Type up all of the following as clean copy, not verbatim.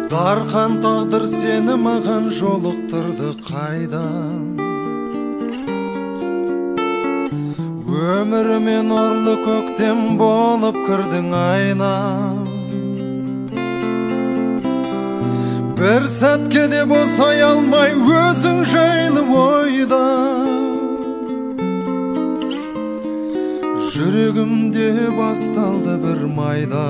Дархан тағдыр сені маған жолықтырды қайдан? Өмірімен орлы көктем болып кірдің айнам. Бір сәтке де босай алмай өзің жайлы ойда. Жүрегімде басталды бір майда.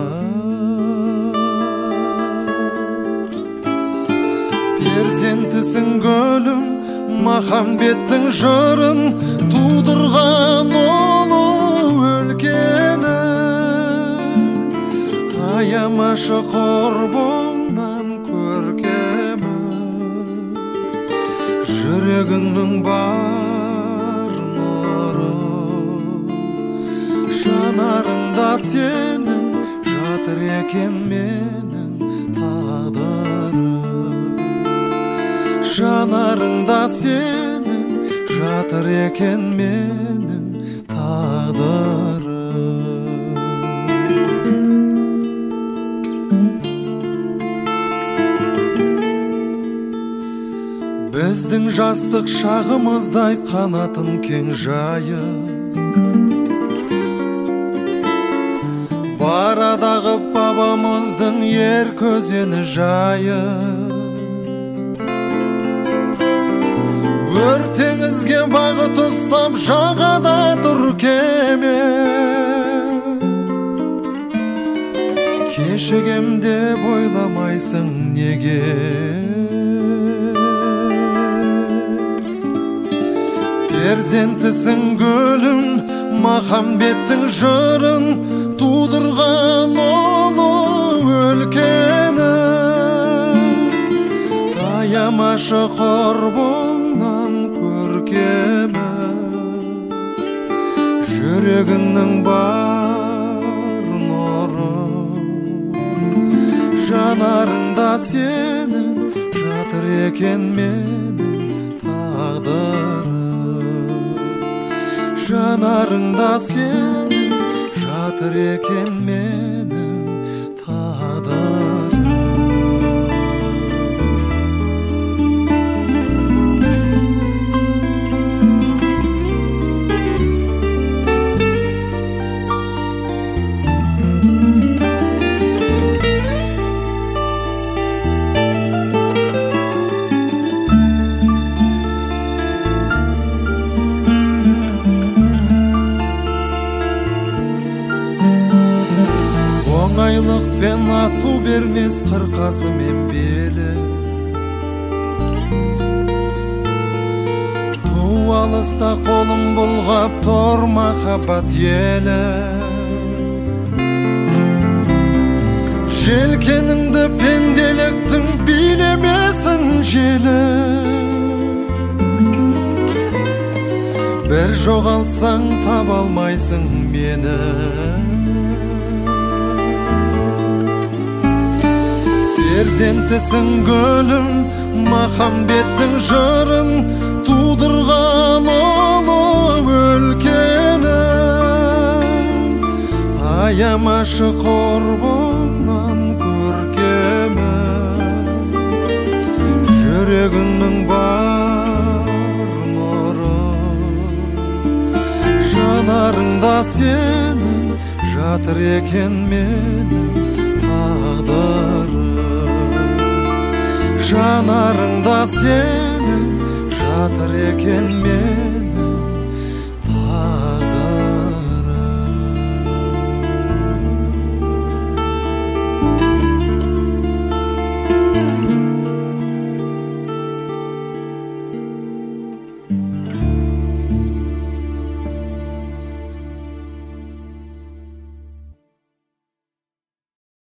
Перзентісің гүлім, махамбеттің жырын тудырған ұлы өлкені. Аямашы құрбыңнан көркемі, жүрегіңнің бар нұры. Жанарыңда сенің жатыр екен менің тағдырым. Жанарыңда сенің жатыр екен менің тағдырым. Біздің жастық шағымыздай қанатын кең жайып, барадағы бабамыздың ер көзені жайып, өртеңізге бағыт ұстап жағада тұр кеме. Кешігем деп ойламайсың неге? Перзентісің гүлім, махамбеттің жырын тудырған ұлы өлкені. Аямашы құрбыңнан көркемі, жүрегіңнің бар нұры. Жанарыңда сенің жатыр екен менің тағдырым. Жанарыңда сенің жатыр екен менің тағдырым. Оңайлықпен асу бермес қырқасы мен белі. Ту алыста қолым бұлғап тұр махаббат елі. Желкеніңді пенделіктің билемесін желі. Бір жоғалтсаң таба алмайсың мені. Перзентісің гүлім, махамбеттің жырын тудырған ұлы өлкені. Аямашы құрбыңнан көркемі, жүрегіңнің бар нұры. Жанарыңда сенің жатыр екен менің тағдырым. Жанарыңда сенің жатыр екен менің